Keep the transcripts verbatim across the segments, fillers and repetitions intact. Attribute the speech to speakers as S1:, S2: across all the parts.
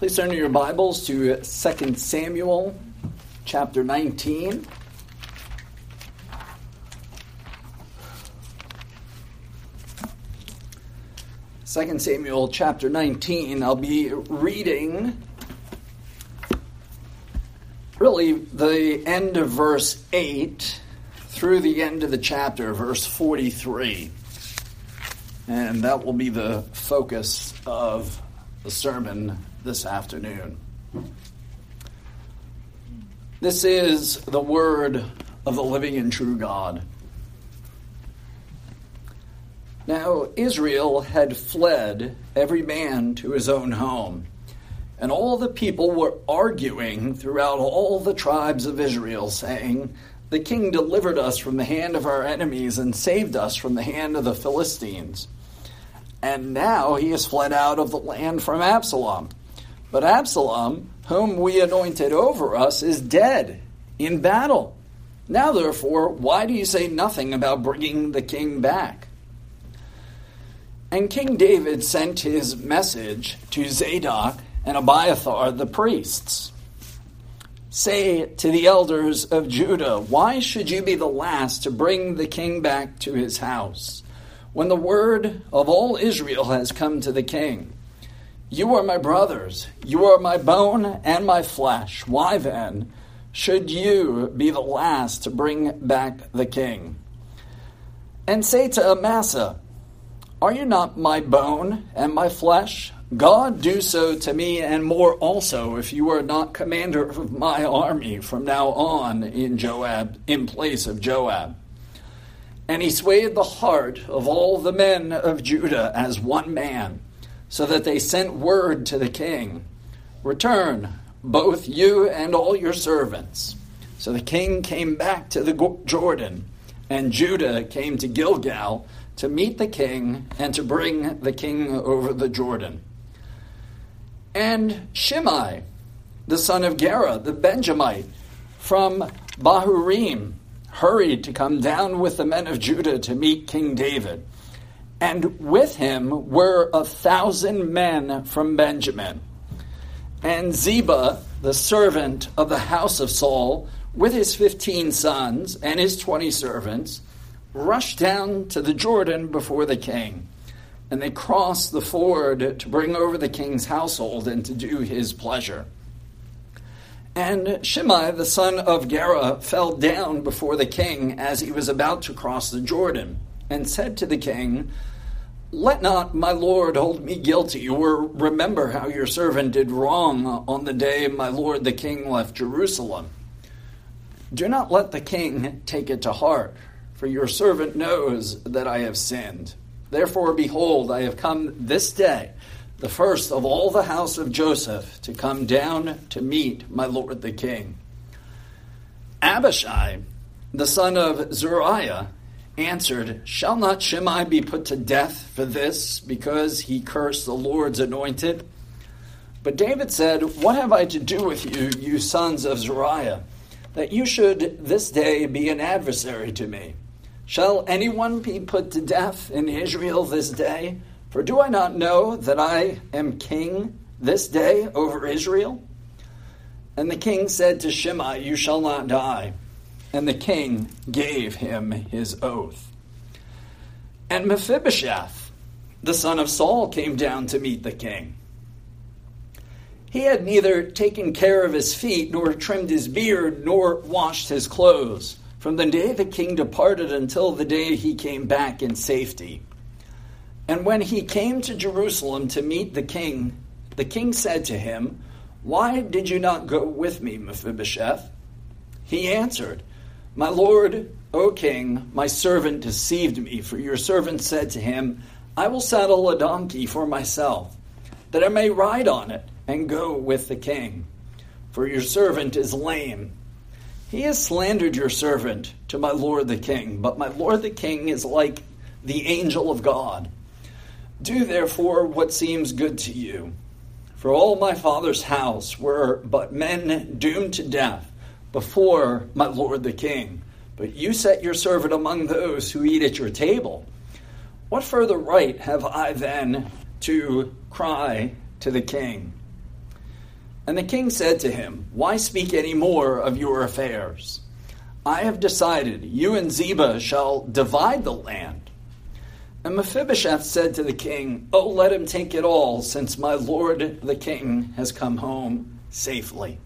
S1: Please turn to your Bibles to Second Samuel chapter nineteen. Second Samuel chapter nineteen. I'll be reading really the end of verse eight through the end of the chapter, verse forty-three. And that will be the focus of the sermon this afternoon. This is the word of the living and true God. Now Israel had fled, every man to his own home, and all the people were arguing throughout all the tribes of Israel, saying, "The king delivered us from the hand of our enemies and saved us from the hand of the Philistines. And now he has fled out of the land from Absalom. But Absalom, whom we anointed over us, is dead in battle. Now therefore, why do you say nothing about bringing the king back?" And King David sent his message to Zadok and Abiathar the priests. "Say to the elders of Judah, why should you be the last to bring the king back to his house, when the word of all Israel has come to the king? You are my brothers, you are my bone and my flesh. Why then should you be the last to bring back the king? And say to Amasa, are you not my bone and my flesh? God do so to me and more also, if you are not commander of my army from now on in Joab, in place of Joab." And he swayed the heart of all the men of Judah as one man, so that they sent word to the king, "Return, both you and all your servants." So the king came back to the Jordan, and Judah came to Gilgal to meet the king and to bring the king over the Jordan. And Shimei, the son of Gera, the Benjamite, from Bahurim, hurried to come down with the men of Judah to meet King David. And with him were a thousand men from Benjamin. And Ziba, the servant of the house of Saul, with his fifteen sons and his twenty servants, rushed down to the Jordan before the king. And they crossed the ford to bring over the king's household and to do his pleasure. And Shimei, the son of Gera, fell down before the king as he was about to cross the Jordan, and said to the king, "Let not my lord hold me guilty, or remember how your servant did wrong on the day my lord the king left Jerusalem. Do not let the king take it to heart, for your servant knows that I have sinned. Therefore, behold, I have come this day, the first of all the house of Joseph, to come down to meet my lord the king." Abishai, the son of Zeruiah, answered, "Shall not Shimei be put to death for this, because he cursed the Lord's anointed?" But David said, "What have I to do with you, you sons of Zeruiah, that you should this day be an adversary to me? Shall anyone be put to death in Israel this day? For do I not know that I am king this day over Israel?" And the king said to Shimei, "You shall not die." And the king gave him his oath. And Mephibosheth, the son of Saul, came down to meet the king. He had neither taken care of his feet, nor trimmed his beard, nor washed his clothes, from the day the king departed until the day he came back in safety. And when he came to Jerusalem to meet the king, the king said to him, "Why did you not go with me, Mephibosheth?" He answered, "My lord, O king, my servant deceived me, for your servant said to him, I will saddle a donkey for myself, that I may ride on it and go with the king. For your servant is lame. He has slandered your servant to my lord the king, but my lord the king is like the angel of God. Do therefore what seems good to you. For all my father's house were but men doomed to death before my lord the king. But you set your servant among those who eat at your table. What further right have I then to cry to the king?" And the king said to him, "Why speak any more of your affairs? I have decided, you and Ziba shall divide the land." And Mephibosheth said to the king, "Oh, let him take it all, since my lord the king has come home safely."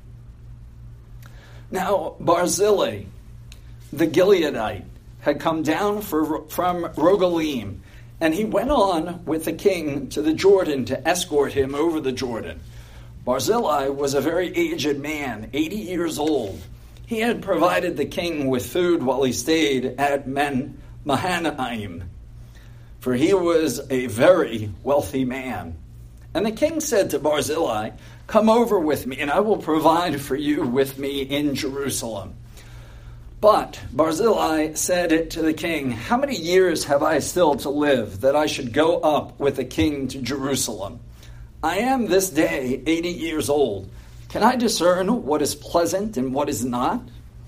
S1: Now Barzillai, the Gileadite, had come down for, from Rogelim, and he went on with the king to the Jordan to escort him over the Jordan. Barzillai was a very aged man, eighty years old. He had provided the king with food while he stayed at Men Mahanaim, for he was a very wealthy man. And the king said to Barzillai, "Come over with me, and I will provide for you with me in Jerusalem." But Barzillai said to the king, "How many years have I still to live, that I should go up with the king to Jerusalem? I am this day eighty years old. Can I discern what is pleasant and what is not?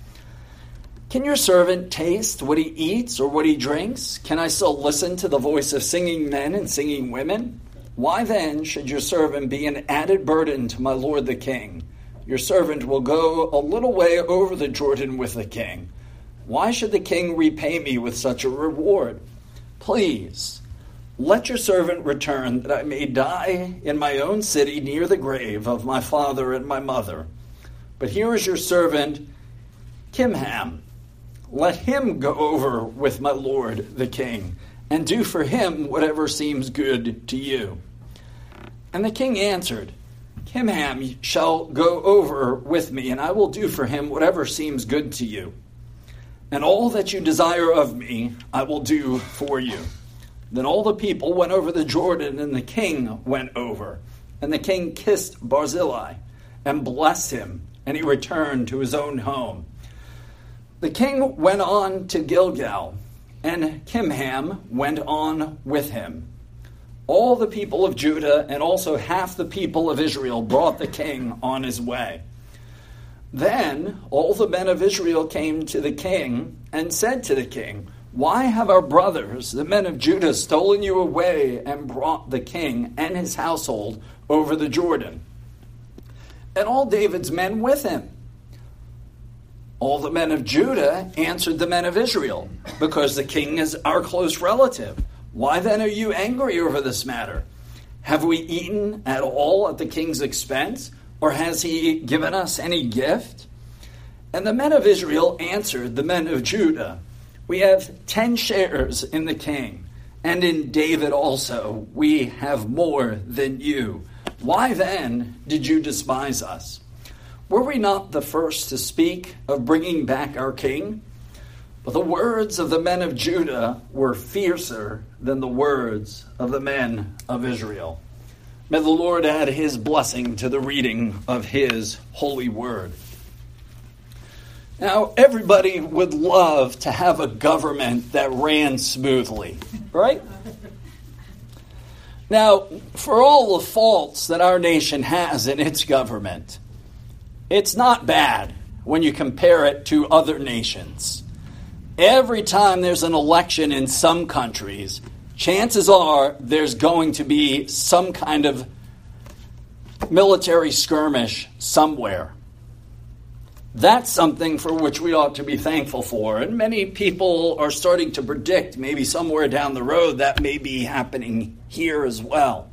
S1: Can your servant taste what he eats or what he drinks? Can I still listen to the voice of singing men and singing women? Why then should your servant be an added burden to my lord the king? Your servant will go a little way over the Jordan with the king. Why should the king repay me with such a reward? Please, let your servant return, that I may die in my own city near the grave of my father and my mother. But here is your servant Kimham. Let him go over with my lord the king, and do for him whatever seems good to you." And the king answered, "Kimham shall go over with me, and I will do for him whatever seems good to you. And all that you desire of me, I will do for you." Then all the people went over the Jordan, and the king went over. And the king kissed Barzillai and blessed him, and he returned to his own home. The king went on to Gilgal, and Kimham went on with him. All the people of Judah and also half the people of Israel brought the king on his way. Then all the men of Israel came to the king and said to the king, "Why have our brothers, the men of Judah, stolen you away and brought the king and his household over the Jordan? And all David's men with him?" All the men of Judah answered the men of Israel, "Because the king is our close relative. Why then are you angry over this matter? Have we eaten at all at the king's expense, or has he given us any gift?" And the men of Israel answered the men of Judah, "We have ten shares in the king, and in David also we have more than you. Why then did you despise us? Were we not the first to speak of bringing back our king?" But the words of the men of Judah were fiercer than the words of the men of Israel. May the Lord add his blessing to the reading of his holy word. Now, everybody would love to have a government that ran smoothly, right? Now, for all the faults that our nation has in its government, it's not bad when you compare it to other nations. Every time there's an election in some countries, chances are there's going to be some kind of military skirmish somewhere. That's something for which we ought to be thankful for. And many people are starting to predict maybe somewhere down the road that may be happening here as well.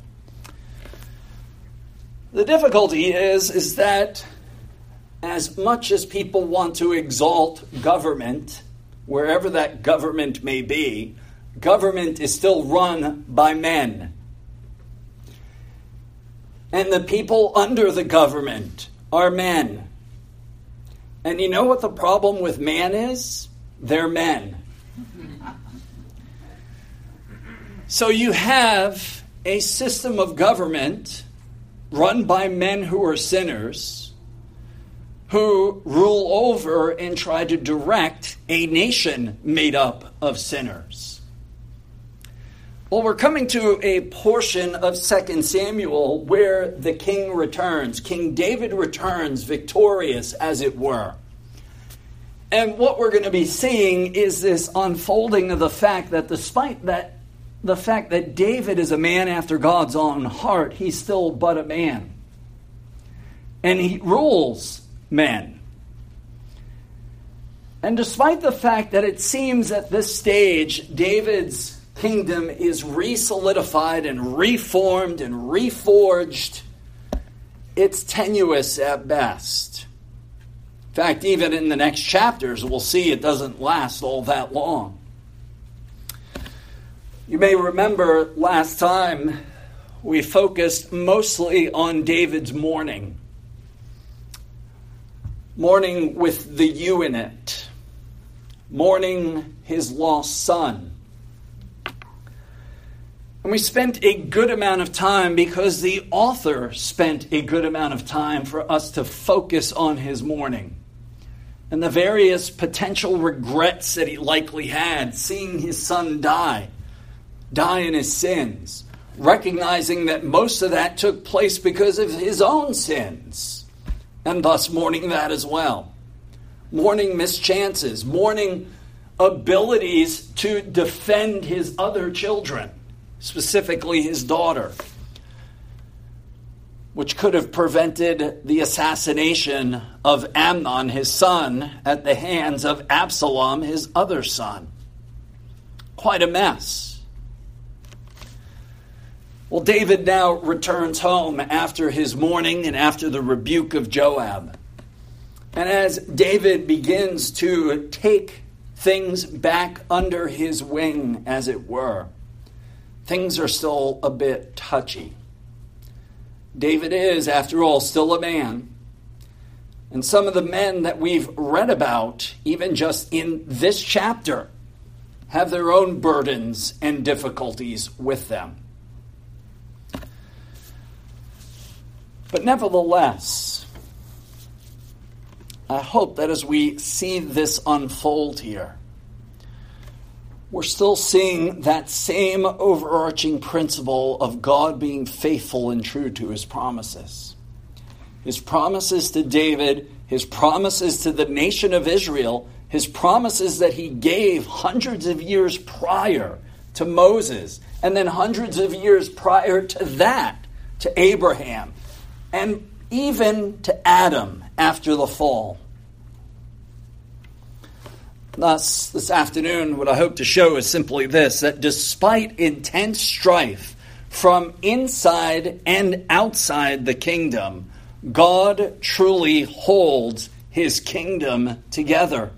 S1: The difficulty is, is that as much as people want to exalt government, wherever that government may be, government is still run by men. And the people under the government are men. And you know what the problem with man is? They're men. So you have a system of government run by men who are sinners, who rule over and try to direct a nation made up of sinners. Well, we're coming to a portion of Second Samuel where the king returns. King David returns victorious, as it were. And what we're going to be seeing is this unfolding of the fact that despite that, the fact that David is a man after God's own heart, he's still but a man. and he rules men. And despite the fact that it seems at this stage David's kingdom is re-solidified and reformed and reforged, it's tenuous at best. In fact, even in the next chapters, we'll see it doesn't last all that long. You may remember last time we focused mostly on David's mourning. Mourning with the U in it. Mourning his lost son. And we spent a good amount of time because the author spent a good amount of time for us to focus on his mourning and the various potential regrets that he likely had, seeing his son die, die in his sins, recognizing that most of that took place because of his own sins, and thus mourning that as well. Mourning mischances, mourning abilities to defend his other children, specifically his daughter, which could have prevented the assassination of Amnon, his son, at the hands of Absalom, his other son. Quite a mess. Well, David now returns home after his mourning and after the rebuke of Joab. And as David begins to take things back under his wing, as it were, things are still a bit touchy. David is, after all, still a man. And some of the men that we've read about, even just in this chapter, have their own burdens and difficulties with them. But nevertheless, I hope that as we see this unfold here, we're still seeing that same overarching principle of God being faithful and true to his promises. His promises to David, his promises to the nation of Israel, his promises that he gave hundreds of years prior to Moses, and then hundreds of years prior to that to Abraham, and even to Adam after the fall. Thus, this afternoon, what I hope to show is simply this, that despite intense strife from inside and outside the kingdom, God truly holds his kingdom together.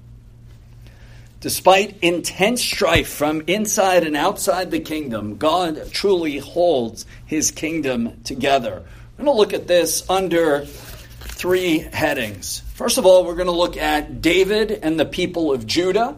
S1: Despite intense strife from inside and outside the kingdom, God truly holds his kingdom together. We're going to look at this under three headings. First of all, we're going to look at David and the people of Judah.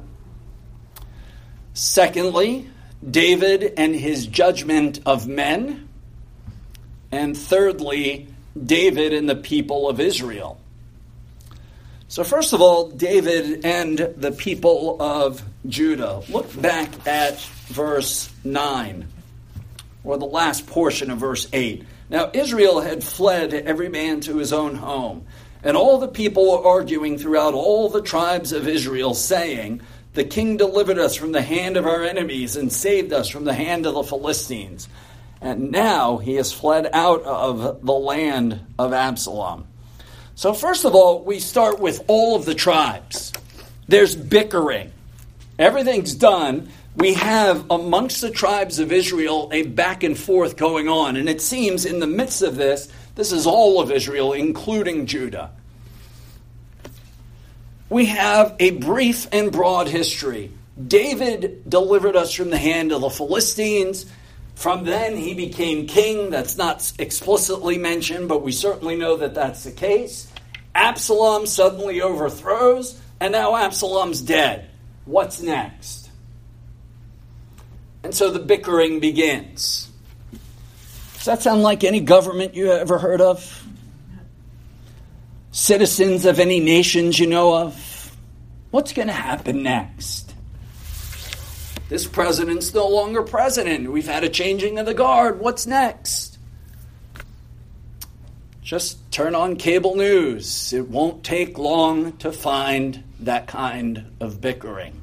S1: Secondly, David and his judgment of men. And thirdly, David and the people of Israel. So first of all, David and the people of Judah. Look back at verse nine, or the last portion of verse eight. Now Israel had fled every man to his own home, and all the people were arguing throughout all the tribes of Israel, saying, "The king delivered us from the hand of our enemies and saved us from the hand of the Philistines. And now he has fled out of the land of Absalom." So first of all, we start with all of the tribes. There's bickering. Everything's done. We have amongst the tribes of Israel a back and forth going on. And it seems in the midst of this, this is all of Israel, including Judah. We have a brief and broad history. David delivered us from the hand of the Philistines. From then he became king. That's not explicitly mentioned, but we certainly know that that's the case. Absalom suddenly overthrows, and now Absalom's dead. What's next? And so the bickering begins. Does that sound like any government you ever heard of? Citizens of any nations you know of? What's going to happen next? This president's no longer president. We've had a changing of the guard. What's next? Just turn on cable news. It won't take long to find that kind of bickering.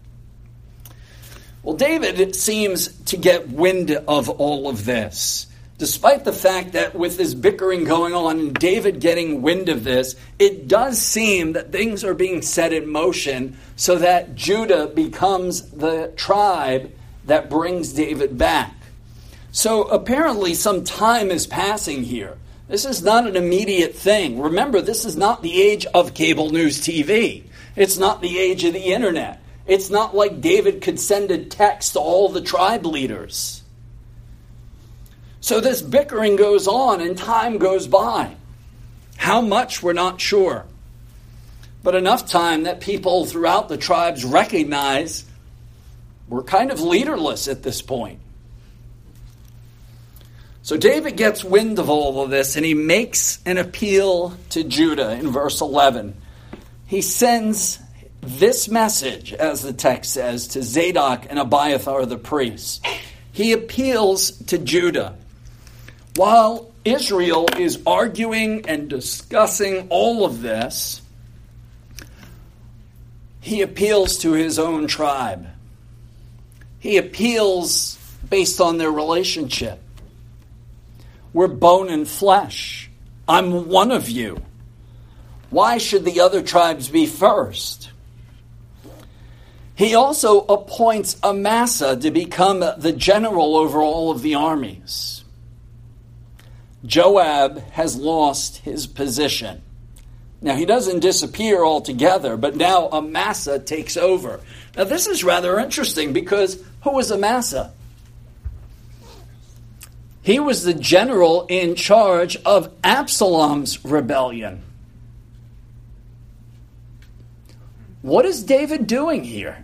S1: Well, David seems to get wind of all of this. Despite the fact that with this bickering going on and David getting wind of this, it does seem that things are being set in motion so that Judah becomes the tribe that brings David back. So apparently some time is passing here. This is not an immediate thing. Remember, this is not the age of cable news T V. It's not the age of the internet. It's not like David could send a text to all the tribe leaders. So this bickering goes on and time goes by. How much, we're not sure. But enough time that people throughout the tribes recognize we're kind of leaderless at this point. So David gets wind of all of this and he makes an appeal to Judah in verse eleven. He sends this message, as the text says, to Zadok and Abiathar the priests. He appeals to Judah. While Israel is arguing and discussing all of this, he appeals to his own tribe. He appeals based on their relationship. We're bone and flesh. I'm one of you. Why should the other tribes be first? He also appoints Amasa to become the general over all of the armies. Joab has lost his position. Now, he doesn't disappear altogether, but now Amasa takes over. Now, this is rather interesting because who was Amasa? He was the general in charge of Absalom's rebellion. What is David doing here?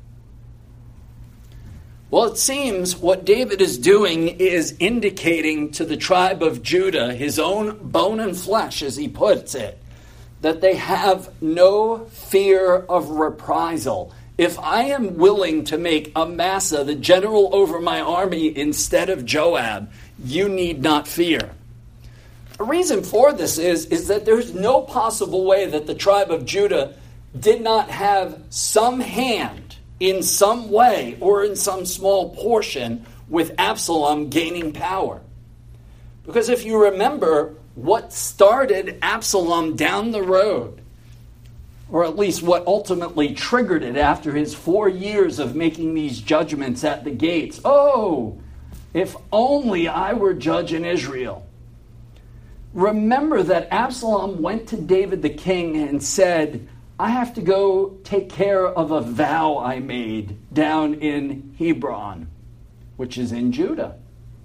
S1: Well, it seems what David is doing is indicating to the tribe of Judah, his own bone and flesh, as he puts it, that they have no fear of reprisal. If I am willing to make Amasa the general over my army instead of Joab, you need not fear. The reason for this is, is that there's no possible way that the tribe of Judah did not have some hand in some way or in some small portion with Absalom gaining power. Because if you remember what started Absalom down the road, or at least what ultimately triggered it after his four years of making these judgments at the gates. Oh, if only I were judge in Israel. Remember that Absalom went to David the king and said, I have to go take care of a vow I made down in Hebron, which is in Judah.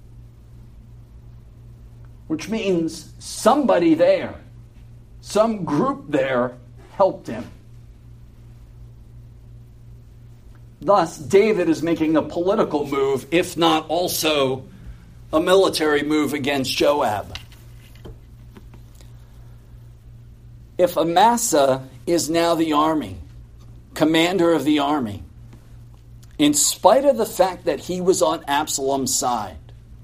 S1: Which means somebody there, some group there helped him. Thus, David is making a political move, if not also a military move against Joab. If Amasa is now the army, commander of the army, in spite of the fact that he was on Absalom's side,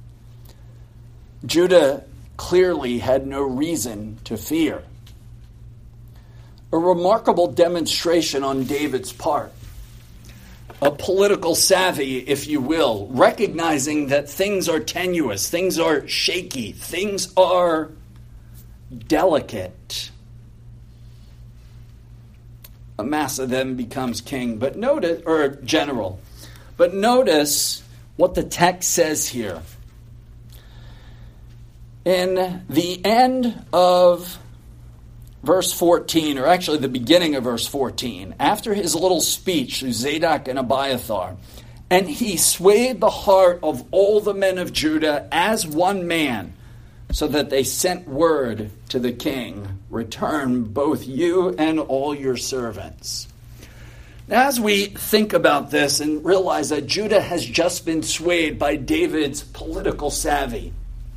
S1: Judah clearly had no reason to fear. A remarkable demonstration on David's part. A political savvy, if you will, recognizing that things are tenuous, things are shaky, things are delicate. Amasa then becomes king, but notice, or general. But notice what the text says here. In the end of verse fourteen, or actually the beginning of verse fourteen, after his little speech to Zadok and Abiathar, and he swayed the heart of all the men of Judah as one man, so that they sent word to the king, return both you and all your servants. Now, as we think about this and realize that Judah has just been swayed by David's political savvy,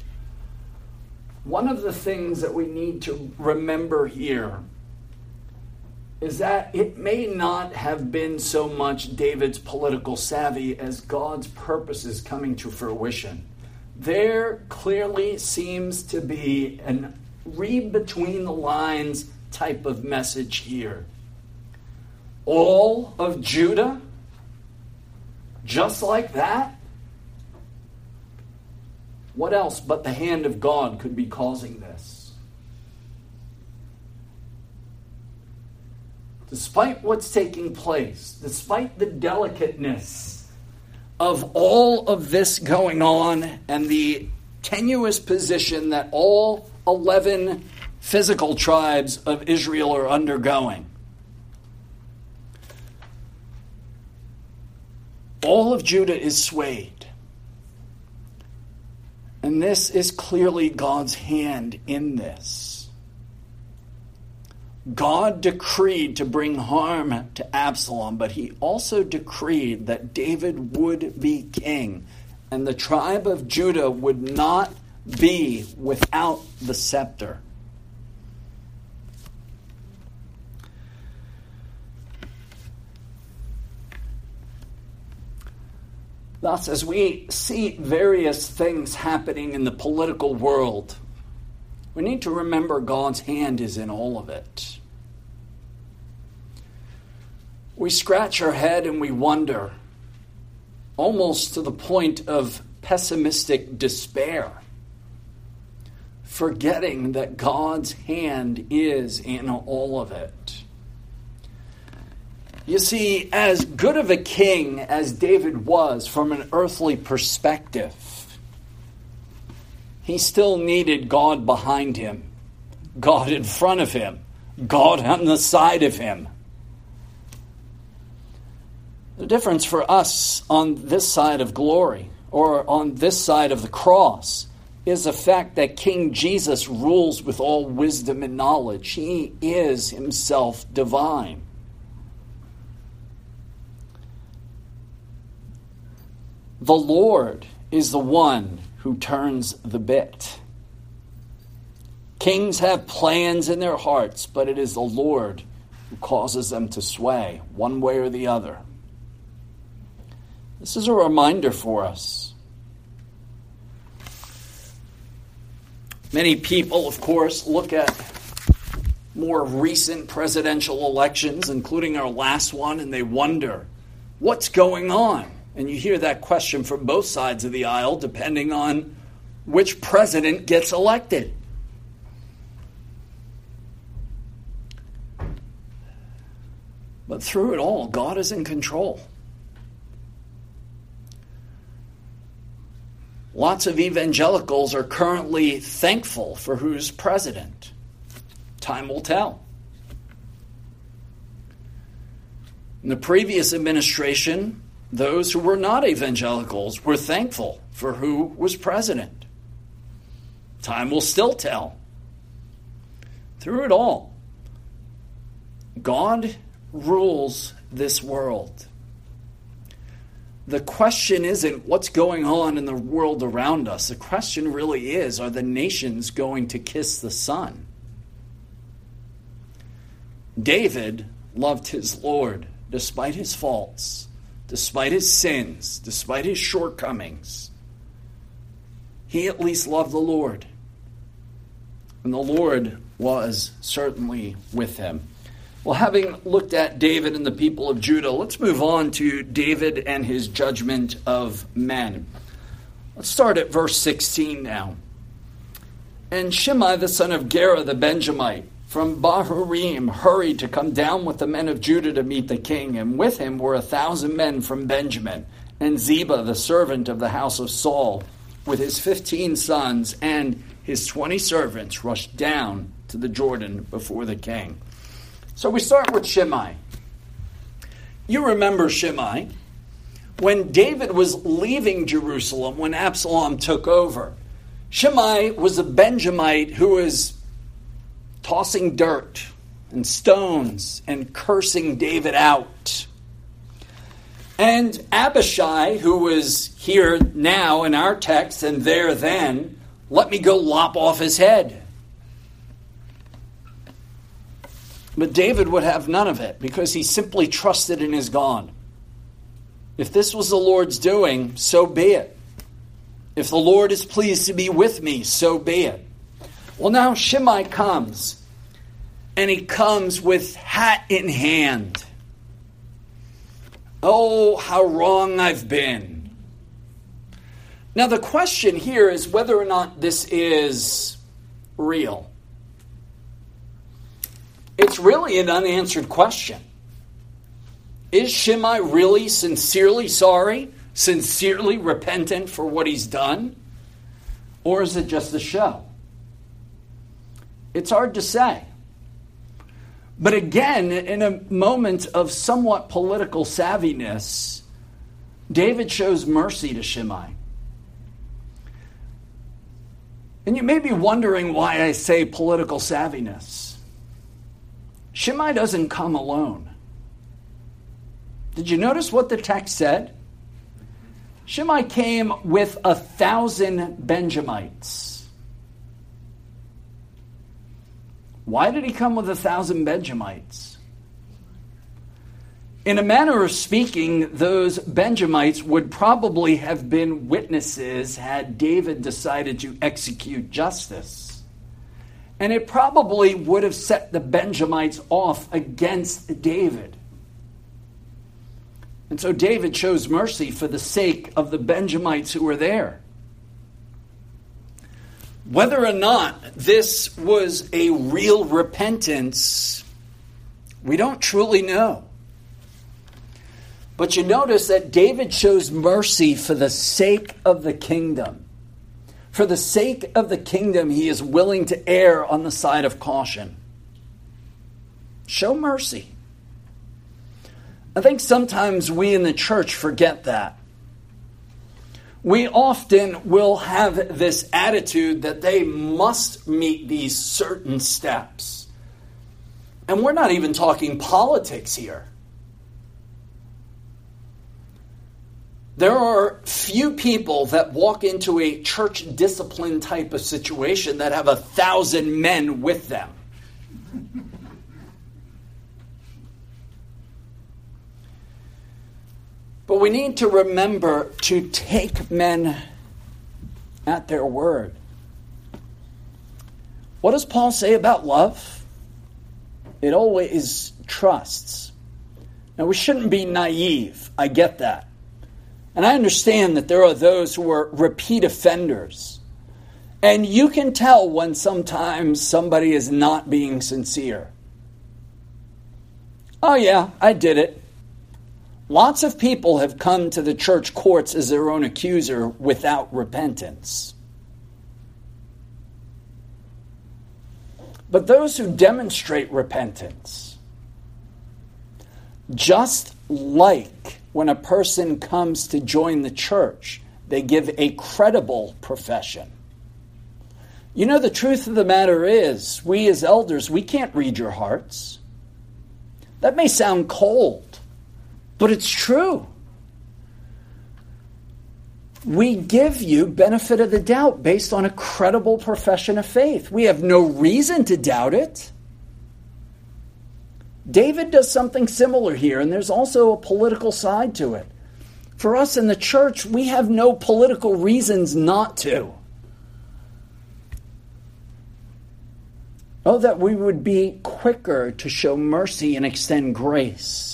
S1: one of the things that we need to remember here is that it may not have been so much David's political savvy as God's purposes coming to fruition. There clearly seems to be an read between the lines type of message here. All of Judah, just like that? What else but the hand of God could be causing this? Despite what's taking place, despite the delicateness of all of this going on and the tenuous position that all eleven physical tribes of Israel are undergoing, all of Judah is swayed. And this is clearly God's hand in this. God decreed to bring harm to Absalom, but he also decreed that David would be king, and the tribe of Judah would not be without the scepter. Thus, as we see various things happening in the political world, we need to remember God's hand is in all of it. We scratch our head and we wonder, almost to the point of pessimistic despair, forgetting that God's hand is in all of it. You see, as good of a king as David was from an earthly perspective, he still needed God behind him, God in front of him, God on the side of him. The difference for us on this side of glory, or on this side of the cross, is the fact that King Jesus rules with all wisdom and knowledge. He is himself divine. The Lord is the one who turns the bit. Kings have plans in their hearts, but it is the Lord who causes them to sway one way or the other. This is a reminder for us. Many people, of course, look at more recent presidential elections, including our last one, and they wonder, what's going on? And you hear that question from both sides of the aisle, depending on which president gets elected. But through it all, God is in control. Lots of evangelicals are currently thankful for who's president. Time will tell. In the previous administration, those who were not evangelicals were thankful for who was president. Time will still tell. Through it all, God rules this world. The question isn't what's going on in the world around us. The question really is, are the nations going to kiss the Son? David loved his Lord despite his faults, despite his sins, despite his shortcomings. He at least loved the Lord. And the Lord was certainly with him. Well, having looked at David and the people of Judah, let's move on to David and his judgment of men. Let's start at verse sixteen now. And Shimei the son of Gera the Benjamite from Bahurim hurried to come down with the men of Judah to meet the king, and with him were a thousand men from Benjamin, and Ziba the servant of the house of Saul, with his fifteen sons and his twenty servants, rushed down to the Jordan before the king. So we start with Shimei. You remember Shimei. When David was leaving Jerusalem, when Absalom took over, Shimei was a Benjamite who was tossing dirt and stones and cursing David out. And Abishai, who was here now in our text and there then, let me go lop off his head. But David would have none of it because he simply trusted in his God. If this was the Lord's doing, so be it. If the Lord is pleased to be with me, so be it. Well, now Shimei comes, and he comes with hat in hand. Oh, how wrong I've been. Now the question here is whether or not this is real. It's really an unanswered question. Is Shimei really sincerely sorry, sincerely repentant for what he's done? Or is it just a show? It's hard to say. But again, in a moment of somewhat political savviness, David shows mercy to Shimei. And you may be wondering why I say political savviness. Shimei doesn't come alone. Did you notice what the text said? Shimei came with a thousand Benjamites. Why did he come with a thousand Benjamites? In a manner of speaking, those Benjamites would probably have been witnesses had David decided to execute justice. And it probably would have set the Benjamites off against David. And so David shows mercy for the sake of the Benjamites who were there. Whether or not this was a real repentance, we don't truly know. But you notice that David shows mercy for the sake of the kingdom. For the sake of the kingdom, he is willing to err on the side of caution. Show mercy. I think sometimes we in the church forget that. We often will have this attitude that they must meet these certain steps. And we're not even talking politics here. There are few people that walk into a church discipline type of situation that have a thousand men with them. But we need to remember to take men at their word. What does Paul say about love? It always trusts. Now, we shouldn't be naive. I get that. And I understand that there are those who are repeat offenders. And you can tell when sometimes somebody is not being sincere. Oh yeah, I did it. Lots of people have come to the church courts as their own accuser without repentance. But those who demonstrate repentance, just like when a person comes to join the church, they give a credible profession. You know, the truth of the matter is, we as elders, we can't read your hearts. That may sound cold, but it's true. We give you benefit of the doubt based on a credible profession of faith. We have no reason to doubt it. David does something similar here, and there's also a political side to it. For us in the church, we have no political reasons not to. Oh, that we would be quicker to show mercy and extend grace.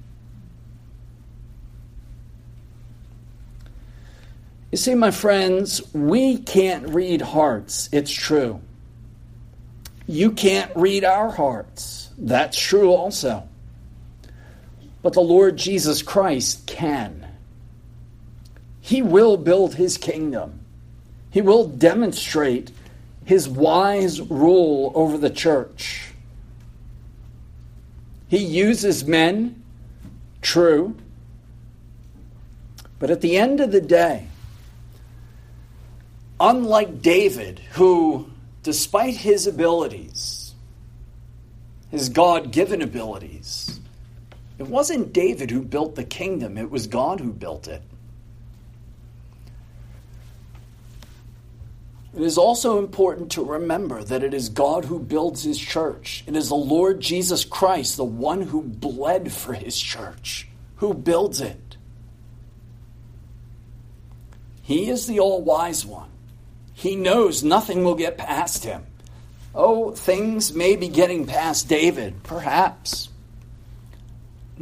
S1: You see, my friends, we can't read hearts. It's true. You can't read our hearts. That's true also. But the Lord Jesus Christ can. He will build his kingdom. He will demonstrate his wise rule over the church. He uses men, true. But at the end of the day, unlike David, who, despite his abilities, his God-given abilities, it wasn't David who built the kingdom, it was God who built it. It is also important to remember that it is God who builds his church. It is the Lord Jesus Christ, the one who bled for his church, who builds it. He is the all-wise one. He knows nothing will get past him. Oh, things may be getting past David, perhaps.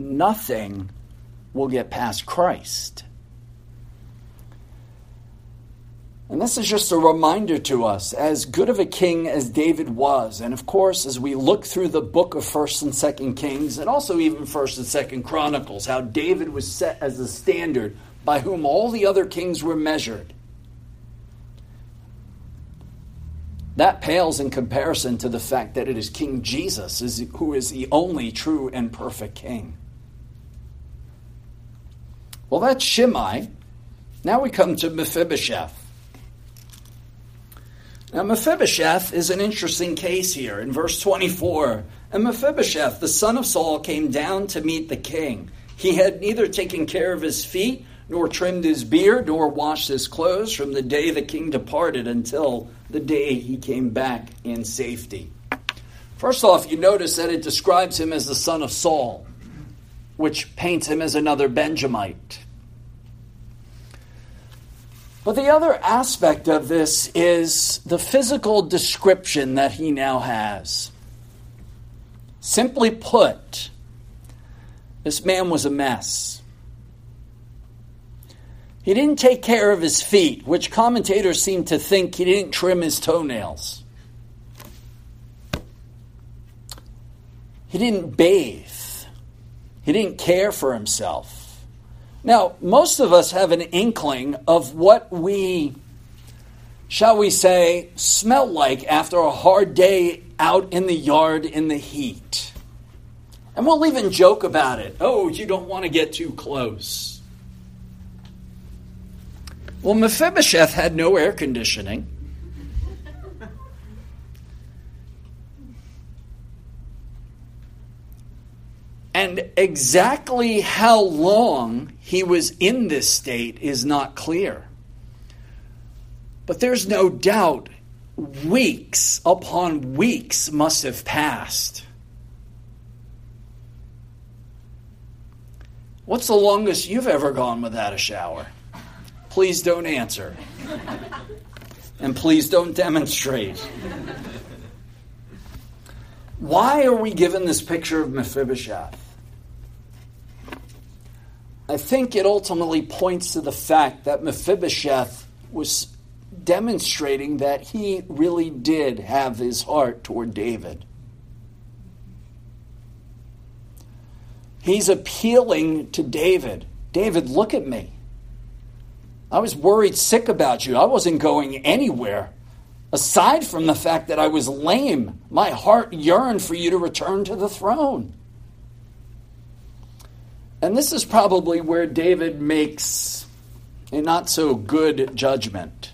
S1: Nothing will get past Christ. And this is just a reminder to us, as good of a king as David was, and of course, as we look through the book of First and Second Kings, and also even First and Second Chronicles, how David was set as the standard by whom all the other kings were measured. That pales in comparison to the fact that it is King Jesus who is the only true and perfect king. Well, that's Shimei. Now we come to Mephibosheth. Now, Mephibosheth is an interesting case here. In verse twenty-four, and Mephibosheth, the son of Saul, came down to meet the king. He had neither taken care of his feet, nor trimmed his beard, nor washed his clothes from the day the king departed until the day he came back in safety. First off, you notice that it describes him as the son of Saul, which paints him as another Benjamite. But the other aspect of this is the physical description that he now has. Simply put, this man was a mess. He didn't take care of his feet, which commentators seem to think he didn't trim his toenails. He didn't bathe. He didn't care for himself. Now, most of us have an inkling of what we, shall we say, smell like after a hard day out in the yard in the heat. And we'll even joke about it. Oh, you don't want to get too close. Well, Mephibosheth had no air conditioning. And exactly how long he was in this state is not clear. But there's no doubt weeks upon weeks must have passed. What's the longest you've ever gone without a shower? Please don't answer. And please don't demonstrate. Why are we given this picture of Mephibosheth? I think it ultimately points to the fact that Mephibosheth was demonstrating that he really did have his heart toward David. He's appealing to David. David, look at me. I was worried sick about you. I wasn't going anywhere. Aside from the fact that I was lame, my heart yearned for you to return to the throne. And this is probably where David makes a not so good judgment.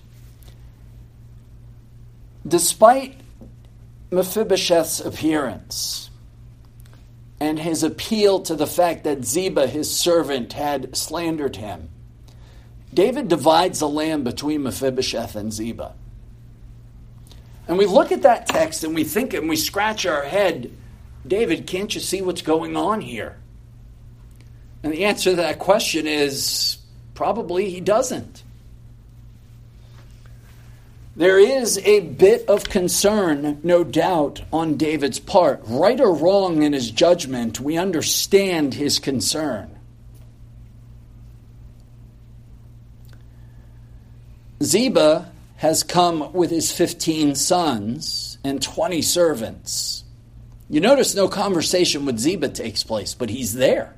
S1: Despite Mephibosheth's appearance and his appeal to the fact that Ziba, his servant, had slandered him, David divides the land between Mephibosheth and Ziba. And we look at that text and we think and we scratch our head, David, can't you see what's going on here? And the answer to that question is probably he doesn't. There is a bit of concern, no doubt, on David's part. Right or wrong in his judgment, we understand his concern. Ziba has come with his fifteen sons and twenty servants. You notice no conversation with Ziba takes place, but he's there.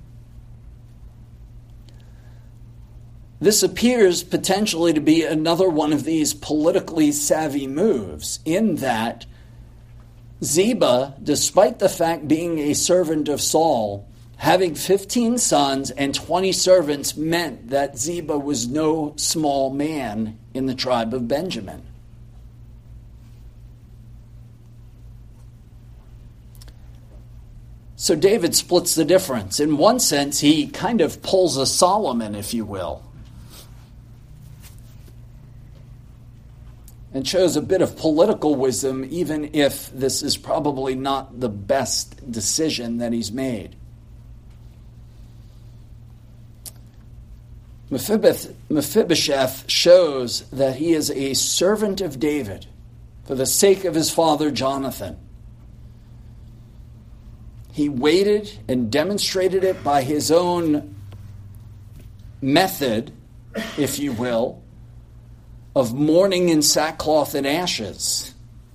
S1: This appears potentially to be another one of these politically savvy moves, in that Ziba, despite the fact being a servant of Saul, having fifteen sons and twenty servants meant that Ziba was no small man in the tribe of Benjamin. So David splits the difference. In one sense, he kind of pulls a Solomon, if you will, and shows a bit of political wisdom, even if this is probably not the best decision that he's made. Mephibosheth shows that he is a servant of David for the sake of his father Jonathan. He waited and demonstrated it by his own method, if you will, of mourning in sackcloth and ashes.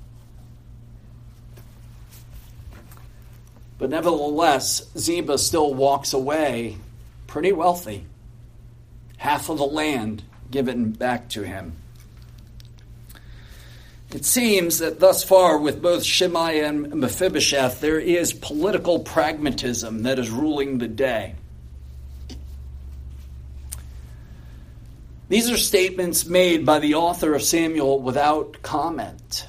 S1: But nevertheless, Ziba still walks away pretty wealthy. Half of the land given back to him. It seems that thus far with both Shimei and Mephibosheth, there is political pragmatism that is ruling the day. These are statements made by the author of Samuel without comment.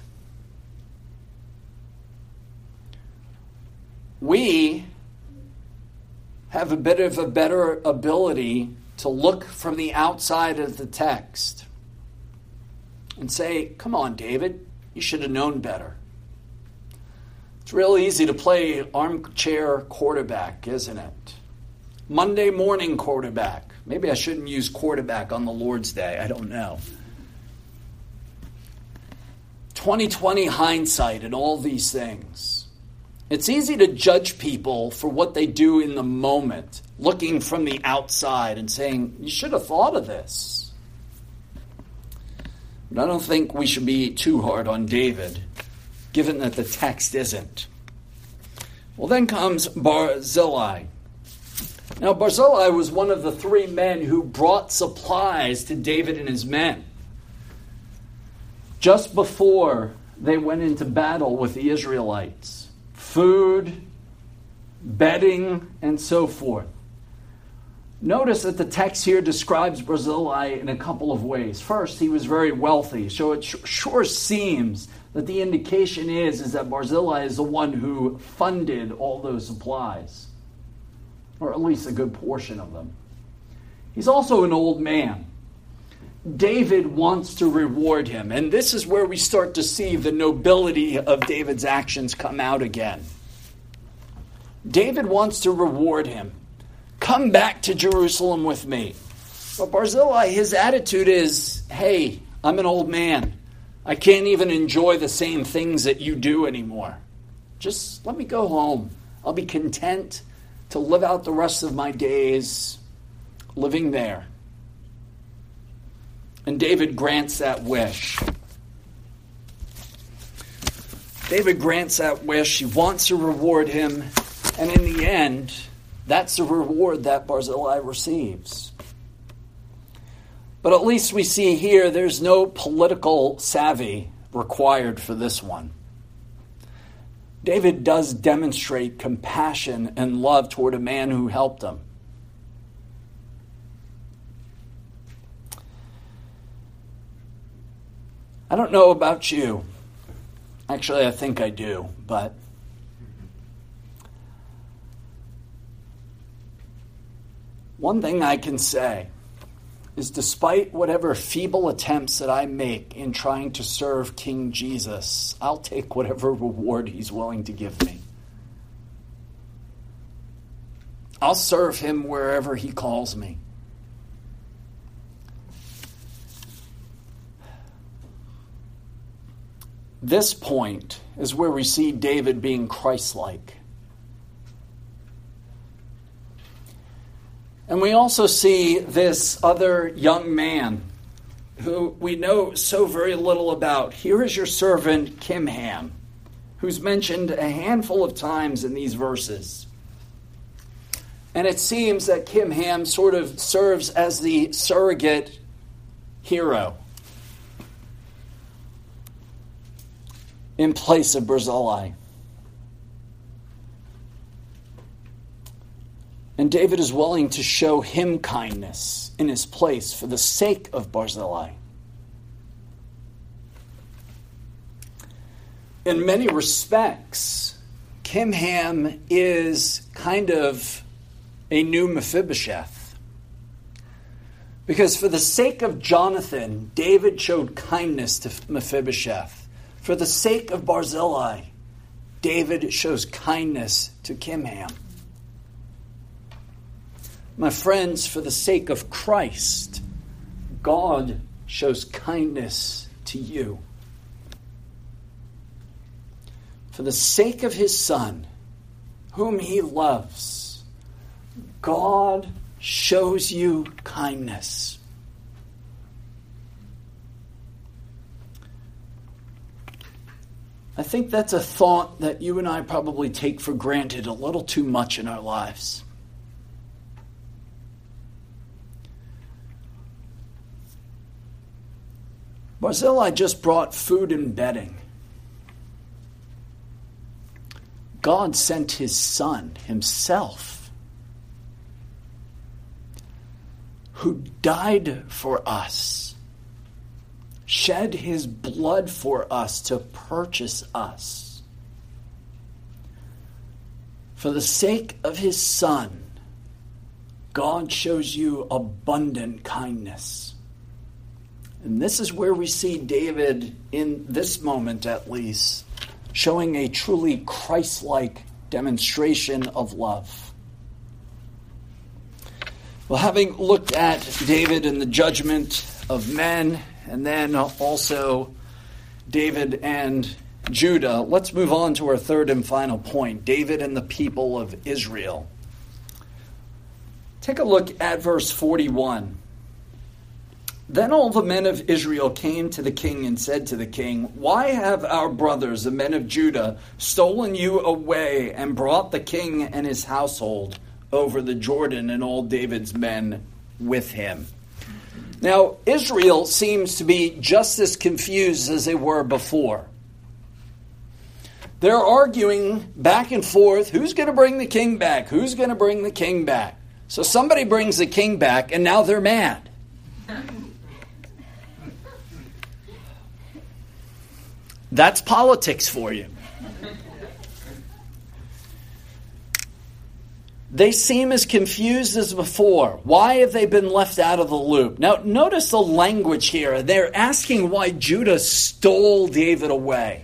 S1: We have a bit of a better ability to look from the outside of the text and say, come on, David, you should have known better. It's real easy to play armchair quarterback, isn't it? Monday morning quarterback. Maybe I shouldn't use quarterback on the Lord's Day. I don't know. twenty twenty hindsight and all these things. It's easy to judge people for what they do in the moment, looking from the outside and saying, you should have thought of this. But I don't think we should be too hard on David, given that the text isn't. Well, then comes Barzillai. Now, Barzillai was one of the three men who brought supplies to David and his men just before they went into battle with the Israelites. Food, bedding, and so forth. Notice that the text here describes Barzillai in a couple of ways. First, he was very wealthy, so it sure seems that the indication is, is that Barzillai is the one who funded all those supplies, or at least a good portion of them. He's also an old man. David wants to reward him, and this is where we start to see the nobility of David's actions come out again. David wants to reward him. Come back to Jerusalem with me. But Barzillai, his attitude is, hey, I'm an old man. I can't even enjoy the same things that you do anymore. Just let me go home. I'll be content to live out the rest of my days living there. And David grants that wish. David grants that wish. He wants to reward him. And in the end, that's the reward that Barzillai receives. But at least we see here there's no political savvy required for this one. David does demonstrate compassion and love toward a man who helped him. I don't know about you. Actually, I think I do, but one thing I can say is despite whatever feeble attempts that I make in trying to serve King Jesus, I'll take whatever reward he's willing to give me. I'll serve him wherever he calls me. This point is where we see David being Christ-like. And we also see this other young man who we know so very little about. Here is your servant Kimham, who's mentioned a handful of times in these verses. And it seems that Kimham sort of serves as the surrogate hero in place of Barzillai. And David is willing to show him kindness in his place for the sake of Barzillai. In many respects, Kimham is kind of a new Mephibosheth. Because for the sake of Jonathan, David showed kindness to Mephibosheth. For the sake of Barzillai, David shows kindness to Kimham. My friends, for the sake of Christ, God shows kindness to you. For the sake of his Son, whom he loves, God shows you kindness. I think that's a thought that you and I probably take for granted a little too much in our lives. Barzillai just brought food and bedding. God sent his son himself, who died for us, shed his blood for us to purchase us. For the sake of his son, God shows you abundant kindness. And this is where we see David, in this moment at least, showing a truly Christ-like demonstration of love. Well, having looked at David and the judgment of men, and then also David and Judah, let's move on to our third and final point, David and the people of Israel. Take a look at verse forty-one. Then all the men of Israel came to the king and said to the king, "Why have our brothers, the men of Judah, stolen you away and brought the king and his household over the Jordan and all David's men with him?" Now, Israel seems to be just as confused as they were before. They're arguing back and forth, who's going to bring the king back? Who's going to bring the king back? So somebody brings the king back, and now they're mad. That's politics for you. They seem as confused as before. Why have they been left out of the loop? Now, notice the language here. They're asking why Judah stole David away.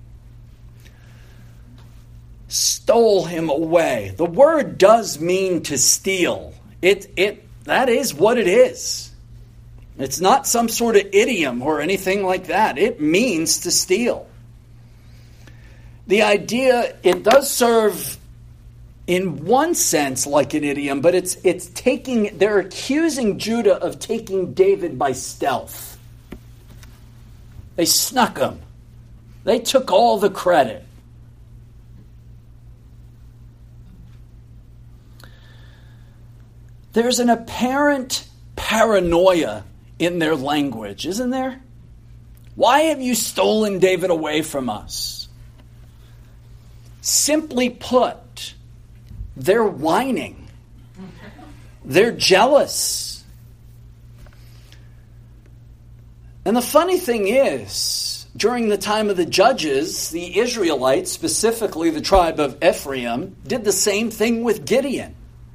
S1: Stole him away. The word does mean to steal. It, it, that is what it is. It's not some sort of idiom or anything like that. It means to steal. The idea, it does serve in one sense like an idiom, but it's it's taking, they're accusing Judah of taking David by stealth. They snuck him. They took all the credit. There's an apparent paranoia in their language, isn't there? Why have you stolen David away from us? Simply put, they're whining. They're jealous. And the funny thing is, during the time of the judges, the Israelites, specifically the tribe of Ephraim, did the same thing with Gideon.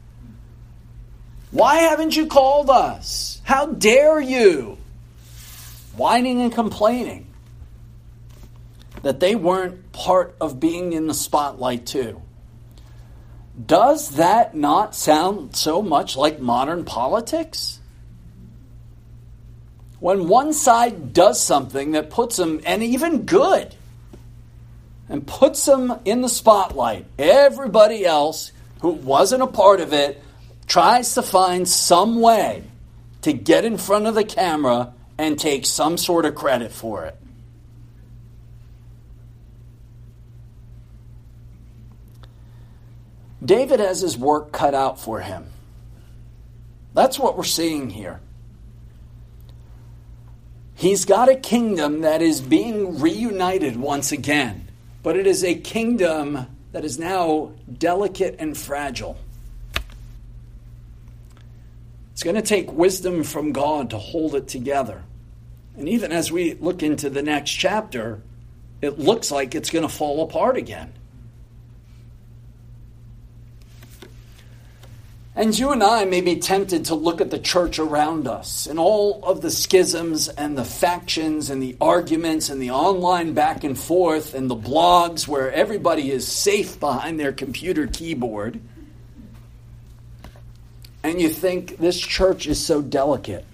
S1: Why haven't you called us? How dare you? Whining and complaining that they weren't part of being in the spotlight too. Does that not sound so much like modern politics? When one side does something that puts them, and even good, and puts them in the spotlight, everybody else who wasn't a part of it tries to find some way to get in front of the camera and take some sort of credit for it. David has his work cut out for him. That's what we're seeing here. He's got a kingdom that is being reunited once again, but it is a kingdom that is now delicate and fragile. It's going to take wisdom from God to hold it together. And even as we look into the next chapter, it looks like it's going to fall apart again. And you and I may be tempted to look at the church around us and all of the schisms and the factions and the arguments and the online back and forth and the blogs where everybody is safe behind their computer keyboard. And you think this church is so delicate.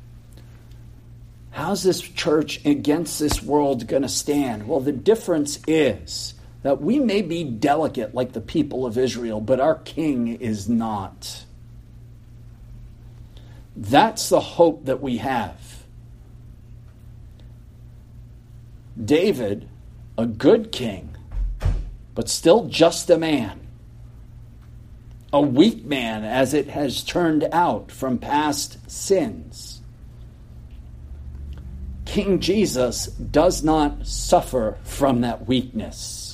S1: How's this church against this world going to stand? Well, the difference is that we may be delicate like the people of Israel, but our king is not. That's the hope that we have. David a good king, but still just a man. A weak man, as it has turned out from past sins. King Jesus does not suffer from that weakness.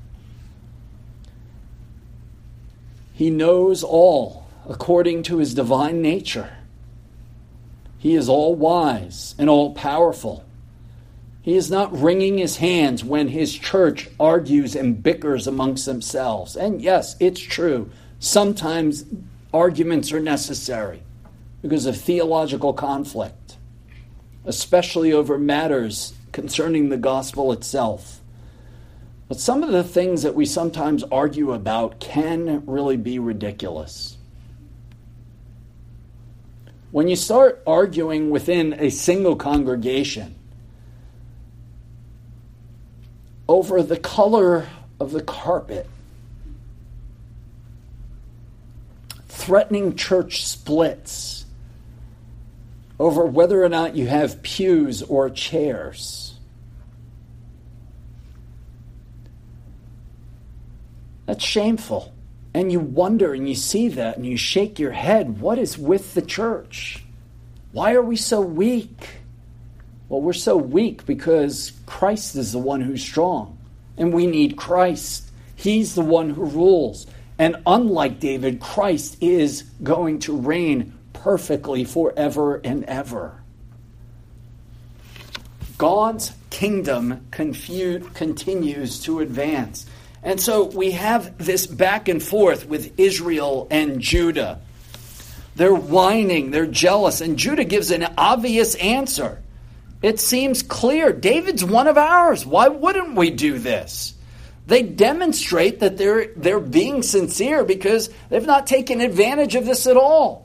S1: He knows all according to his divine nature. He is all wise and all powerful. He is not wringing his hands when his church argues and bickers amongst themselves. And yes, it's true. Sometimes arguments are necessary because of theological conflict, especially over matters concerning the gospel itself. But some of the things that we sometimes argue about can really be ridiculous. When you start arguing within a single congregation over the color of the carpet, threatening church splits over whether or not you have pews or chairs, that's shameful. And you wonder and you see that and you shake your head. What is with the church? Why are we so weak? Well, we're so weak because Christ is the one who's strong. And we need Christ. He's the one who rules. And unlike David, Christ is going to reign perfectly forever and ever. God's kingdom confu- continues to advance. And so we have this back and forth with Israel and Judah. They're whining, they're jealous, and Judah gives an obvious answer. It seems clear. David's one of ours. Why wouldn't we do this? They demonstrate that they're, they're being sincere because they've not taken advantage of this at all.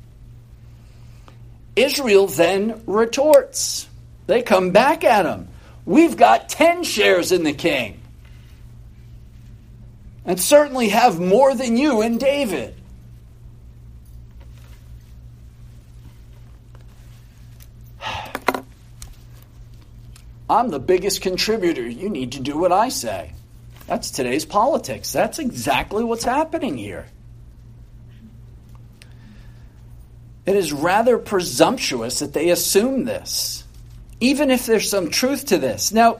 S1: Israel then retorts. They come back at him. We've got ten shares in the king. And certainly have more than you and David. I'm the biggest contributor. You need to do what I say. That's today's politics. That's exactly what's happening here. It is rather presumptuous that they assume this, even if there's some truth to this. Now,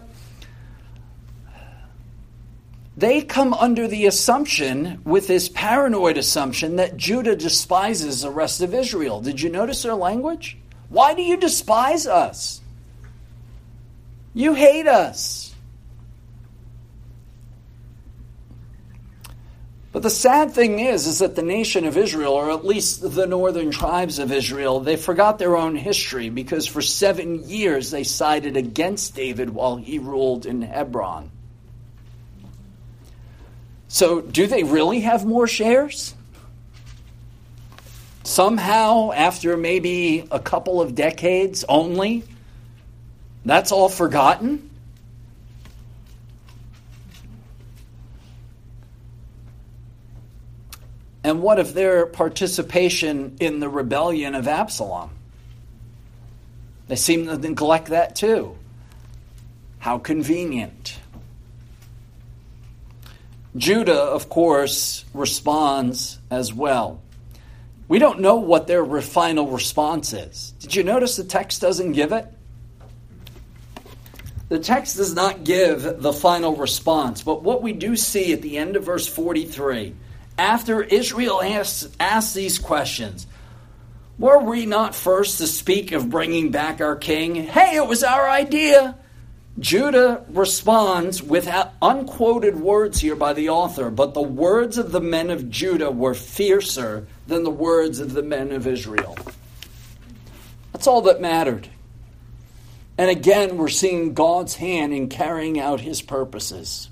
S1: they come under the assumption, with this paranoid assumption, that Judah despises the rest of Israel. Did you notice their language? Why do you despise us? You hate us. But the sad thing is, is that the nation of Israel, or at least the northern tribes of Israel, they forgot their own history because for seven years they sided against David while he ruled in Hebron. So do they really have more shares? Somehow, after maybe a couple of decades only, that's all forgotten? And what if their participation in the rebellion of Absalom? They seem to neglect that too. How convenient. Judah, of course, responds as well. We don't know what their final response is. Did you notice the text doesn't give it? The text does not give the final response, but what we do see at the end of verse forty-three, after Israel asks, asks these questions, were we not first to speak of bringing back our king? Hey, it was our idea. Judah responds with unquoted words here by the author, but the words of the men of Judah were fiercer than the words of the men of Israel. That's all that mattered. And again, we're seeing God's hand in carrying out his purposes.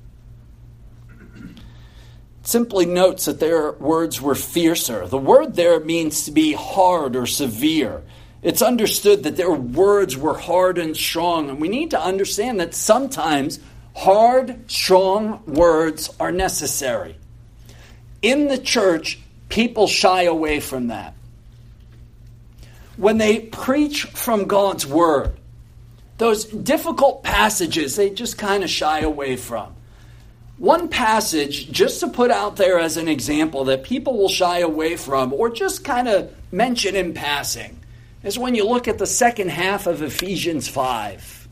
S1: It simply notes that their words were fiercer. The word there means to be hard or severe. It's understood that their words were hard and strong. And we need to understand that sometimes hard, strong words are necessary. In the church, people shy away from that. When they preach from God's word, Those difficult passages, they just kind of shy away from. One passage, just to put out there as an example, that people will shy away from or just kind of mention in passing, is when you look at the second half of Ephesians five.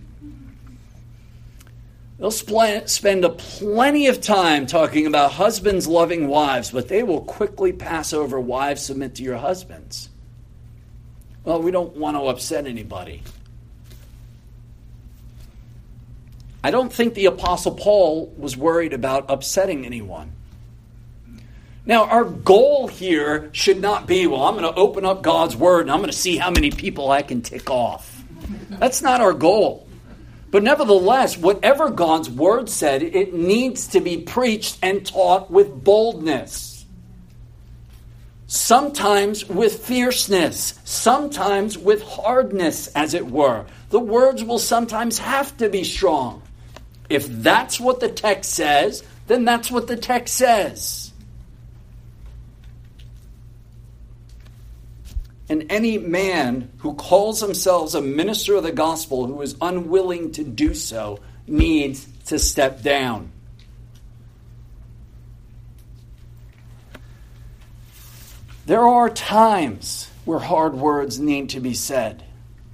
S1: They'll spend a plenty of time talking about husbands loving wives, but they will quickly pass over wives submit to your husbands. Well, we don't want to upset anybody. I don't think the Apostle Paul was worried about upsetting anyone. Now, our goal here should not be, well, I'm going to open up God's Word and I'm going to see how many people I can tick off. That's not our goal. But nevertheless, whatever God's Word said, it needs to be preached and taught with boldness. Sometimes with fierceness, sometimes with hardness, as it were. The words will sometimes have to be strong. If that's what the text says, then that's what the text says. And any man who calls himself a minister of the gospel who is unwilling to do so needs to step down. There are times where hard words need to be said.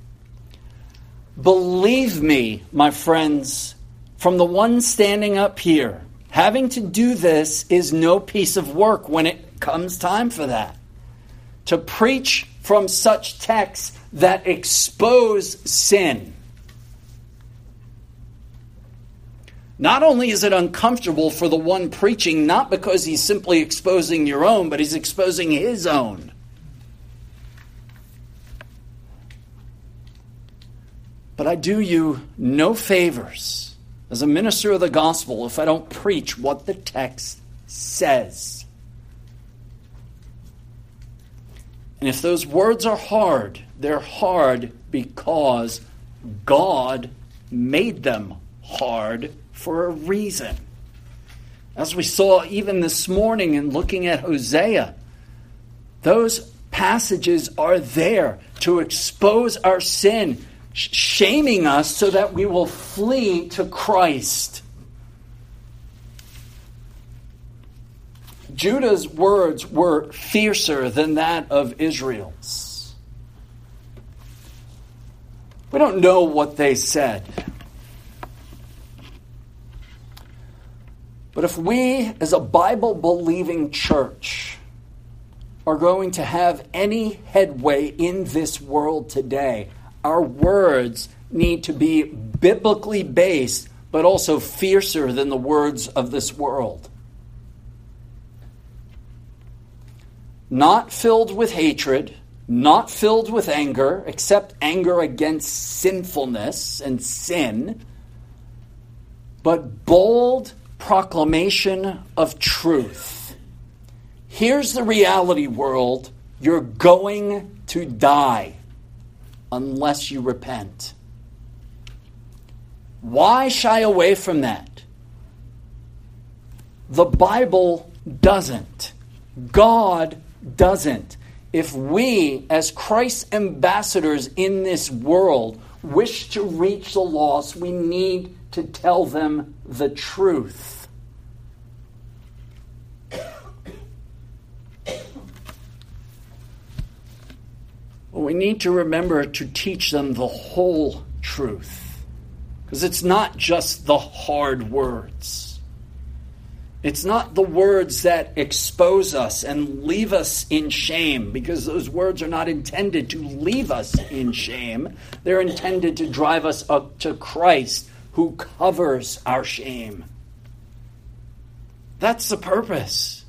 S1: Believe me, my friends, from the one standing up here, having to do this is no piece of work when it comes time for that. To preach from such texts that expose sin. Not only is it uncomfortable for the one preaching, not because he's simply exposing your own, but he's exposing his own. But I do you no favors as a minister of the gospel if I don't preach what the text says. And if those words are hard, they're hard because God made them hard for a reason. As we saw even this morning in looking at Hosea, those passages are there to expose our sin, shaming us so that we will flee to Christ. Judah's words were fiercer than that of Israel's. We don't know what they said. But if we, as a Bible-believing church, are going to have any headway in this world today, our words need to be biblically based, but also fiercer than the words of this world. Not filled with hatred, not filled with anger, except anger against sinfulness and sin, but bold proclamation of truth. Here's the reality, world. You're going to die unless you repent. Why shy away from that? The Bible doesn't. God doesn't. If we, as Christ's ambassadors in this world, wish to reach the lost, we need to tell them the truth. Well, we need to remember to teach them the whole truth. Because it's not just the hard words. It's not the words that expose us and leave us in shame, because those words are not intended to leave us in shame. They're intended to drive us up to Christ, who covers our shame. That's the purpose.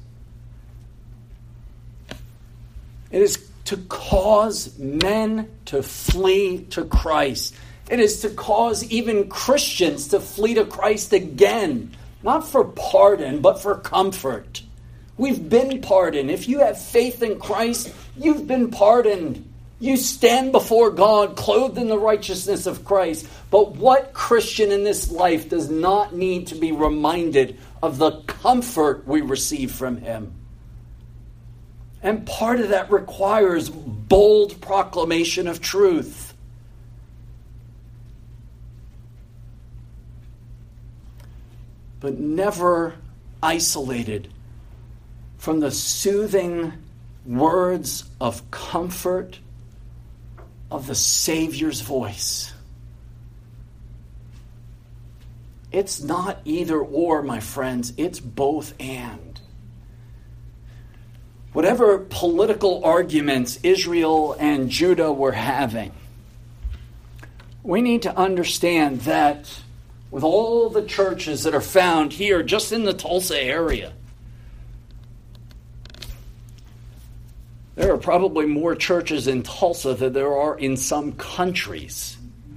S1: It is to cause men to flee to Christ. It is to cause even Christians to flee to Christ again. Not for pardon, but for comfort. We've been pardoned. If you have faith in Christ, you've been pardoned. You stand before God clothed in the righteousness of Christ. But what Christian in this life does not need to be reminded of the comfort we receive from Him? And part of that requires bold proclamation of truth. but never isolated from the soothing words of comfort of the Savior's voice. It's not either or, my friends. It's both and. Whatever political arguments Israel and Judah were having, we need to understand that with all the churches that are found here, just in the Tulsa area, there are probably more churches in Tulsa than there are in some countries.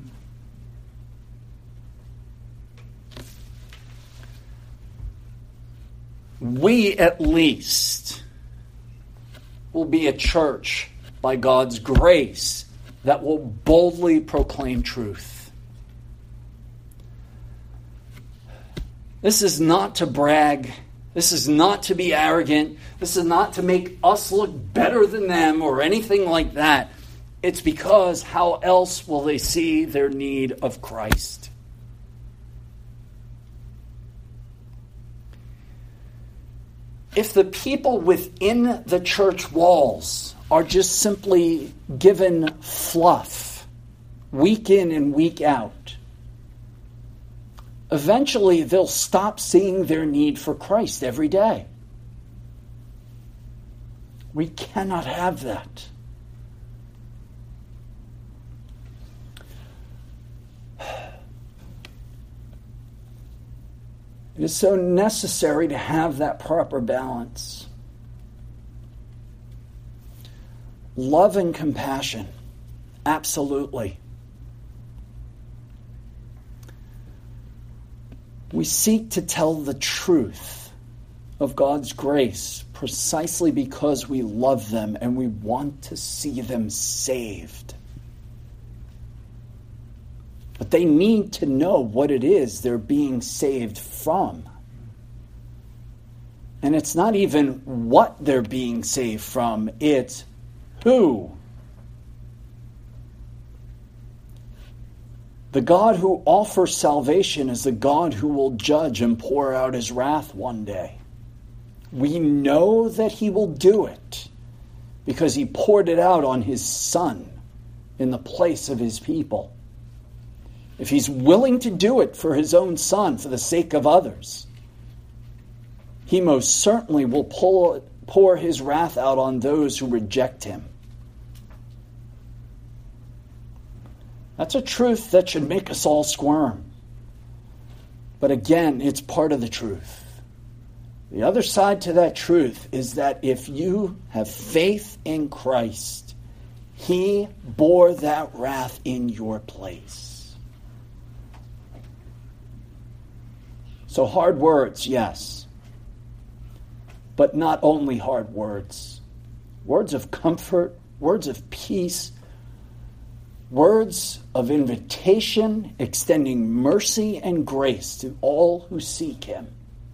S1: We, at least, will be a church by God's grace that will boldly proclaim truth. This is not to brag. This is not to be arrogant. This is not to make us look better than them or anything like that. It's because how else will they see their need of Christ? If the people within the church walls are just simply given fluff, week in and week out, eventually they'll stop seeing their need for Christ every day. We cannot have that. It is so necessary to have that proper balance. Love and compassion, absolutely. We seek to tell the truth of God's grace precisely because we love them and we want to see them saved. But they need to know what it is they're being saved from. And it's not even what they're being saved from, it's who. The God who offers salvation is the God who will judge and pour out his wrath one day. We know that he will do it because he poured it out on his Son in the place of his people. If he's willing to do it for his own Son, for the sake of others, he most certainly will pull, pour his wrath out on those who reject him. That's a truth that should make us all squirm. But again, it's part of the truth. The other side to that truth is that if you have faith in Christ, he bore that wrath in your place. So hard words, yes. But not only hard words. Words of comfort, words of peace, words of invitation, extending mercy and grace to all who seek him.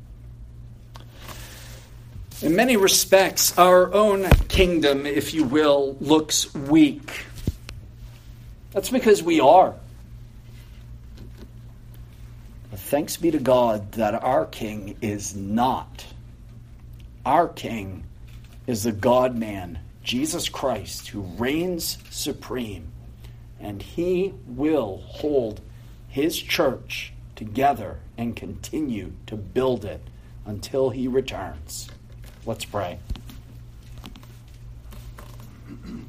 S1: In many respects, our own kingdom, if you will, looks weak. That's because we are. But thanks be to God that our King is not. Our King is the God-man, Jesus Christ, who reigns supreme. And he will hold his church together and continue to build it until he returns. Let's pray.